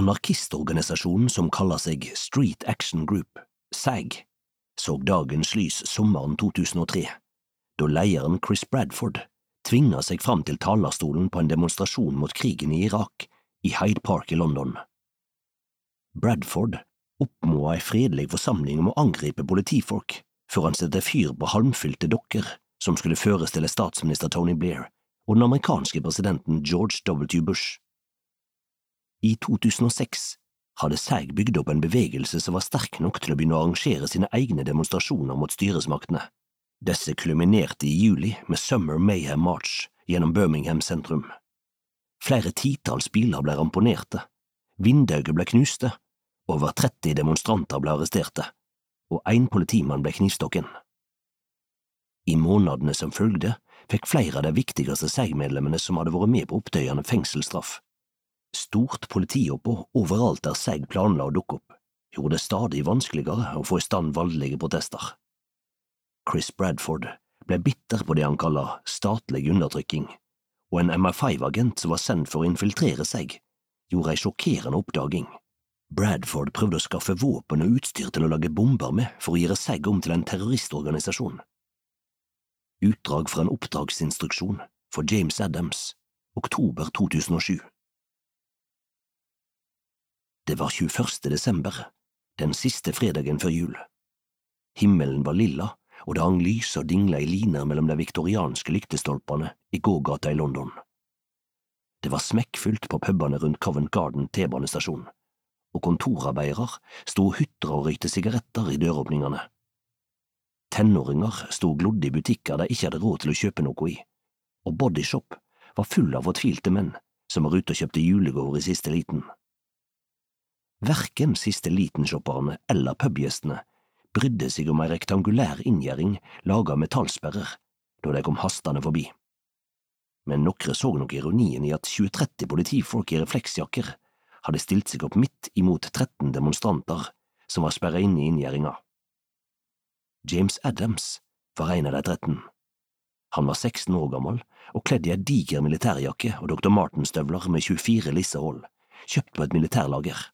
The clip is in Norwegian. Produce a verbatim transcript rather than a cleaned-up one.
Anarkistorganisasjonen som kaller seg Street Action Group, S A G, så dagens lys sommeren to tusen og tre, da lederen Chris Bradford tvinget seg fram til talerstolen på en demonstrasjon mot krigen i Irak i Hyde Park i London. Bradford oppmodet en fredelig forsamling om å angripe politifolk før han sette fyr på halmfylte dokker som skulle forestille statsminister Tony Blair og den amerikanske presidenten George W. Bush. I to tusen og seks hadde S A G bygd opp en bevegelse som var sterk nok til å begynne å arrangere sine egne demonstrasjoner mot styresmaktene. Disse kulminerte i juli med Summer Mayhem March gjennom Birmingham sentrum. Flere titalls biler ble ramponerte, vindauger ble knuste, over tretti demonstranter ble arresterte, og en politimann ble knivstokken. I månedene som følgde fikk flere av de viktigste S A G-medlemmene som hadde vært med på opptøyende fengselsstraff. Stort politioppå overalt der S A G planla å dukke opp, gjorde det stadig vanskeligere å få i stand voldelige protester. Chris Bradford ble bitter på det han kaller statlig undertrykking, og en M I fem-agent som var sendt for å infiltrere S A G, gjorde ei sjokkerende oppdaging. Bradford prøvde å skaffe våpen og utstyr til å lage bomber med for å gjøre S A G om til en terroristorganisasjon. Utdrag fra en oppdragsinstruksjon for James Adams, oktober to tusen og sju. Det var tjueførste desember, den siste fredagen før jul. Himmelen var lilla, og det hang lys og dingla i liner mellom de viktorianske lyktestolpene i gågata i London. Det var smekkfullt på pubene rundt Covent Garden T-banestasjon, og kontorarbeidere sto hytter og røykte sigaretter i døråpningene. Tenåringer sto glodd i butikker de ikke hadde råd til å kjøpe noe i, og Bodyshop var full av fortvilte menn som var ute og kjøpte julegård i siste liten. Hverken siste liten-shopperne eller pubgjestene brydde seg om ei rektangulær inngjerding laget av metallsperrer, da de kom hastende forbi. Men nokre så nok ironien i at tjue til tretti politifolk i refleksjakker hadde stilt seg opp midt imot tretten demonstranter som var sperret inne i inngjerdinga. James Adams var en av de tretten. Han var seksten år gammel og kledd i en diger militærjakke og doktor Martens-støvler med tjuefire lisse hull, kjøpt på et militærlager.